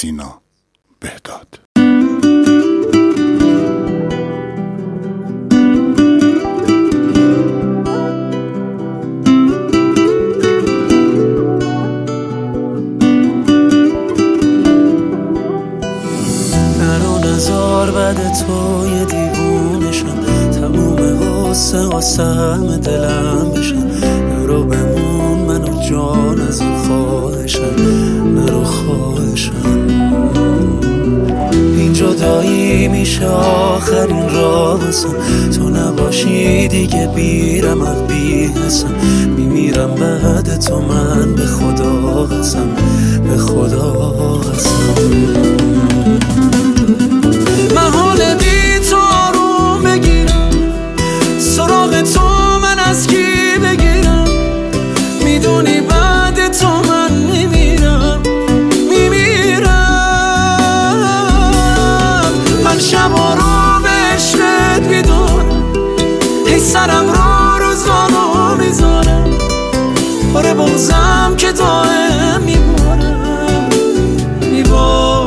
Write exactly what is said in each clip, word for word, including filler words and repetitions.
سینا بهداد. بعد تو یه دیوونشم، تموم غصه قسم دلم بشم. نرو بمون منو جان از این خواهشم، نرو خواهشم. این جدایی میشه آخرین راهسم، تو نباشی دیگه بیرم از بی حسم. میمیرم بعد تو من به خدا قسم، به خدا قسم. من حال بی تو آروم بگیرم، سراغ تو من از کی بگیرم؟ میدونی بعد تو من میمیرم، میمیرم. من شبا رو به عشقت میدونم، هی سرم رو روزانو میذارم. آره بغزم که دائم میبارم، میبارم.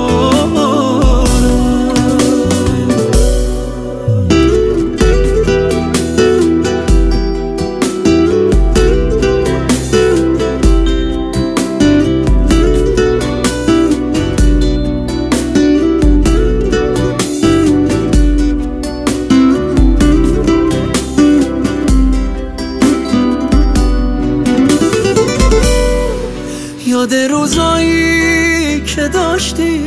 یاد روزایی که داشتی،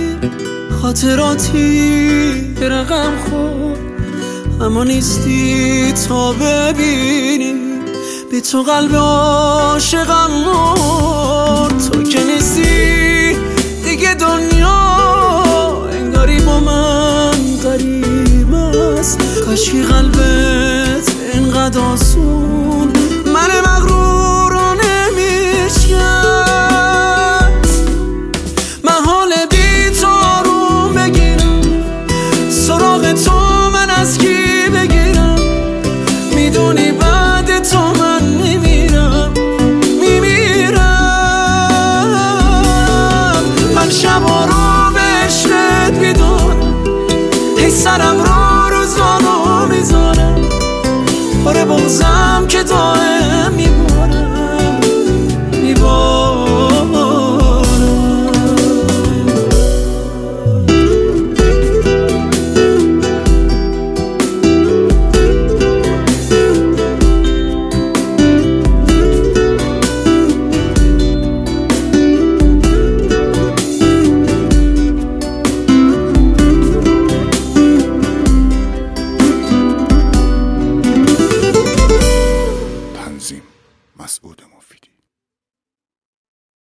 خاطراتی رقم خورد، اما نیستی تا ببینی بی تو قلب عاشقم مرد. تو که نیستی دیگه دنیا انگاری با من غریب است. کاشکی قلبت اینقدر آسون من مغرور رو نمیشکن. تو من از کی بگیرم؟ میدونی بعد تو من میمیرم، میمیرم. من شبا رو به عشقت میدونم، هی سرم رو روزانو میذارم. آره بغزم که دائم میبارم، میبارم. مسعود مفیدی.